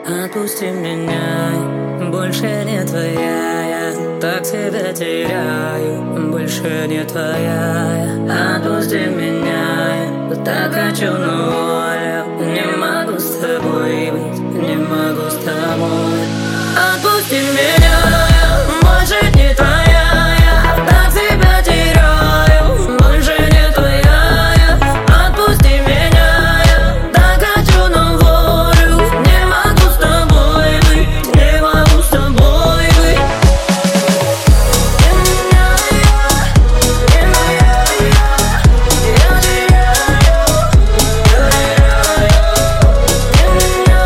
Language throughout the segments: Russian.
Отпусти меня, больше не твоя. Я так тебя теряю, больше не твоя. Отпусти меня, я так хочу, но воля. Не могу с тобой быть, не могу с тобой. Отпусти меня, больше не твоя. Я так тебя теряю, больше не твоя. Отпусти меня, я так хочу, но волю. Не могу с тобой быть, не могу с тобой быть. Ты меня, не моя, я теряю, я теряю. Ты меня,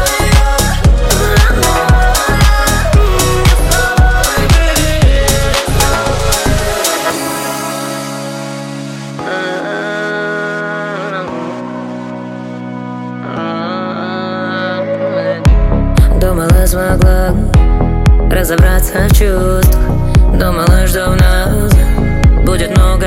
думала, смогла разобраться в чувствах. Думала, что у нас будет много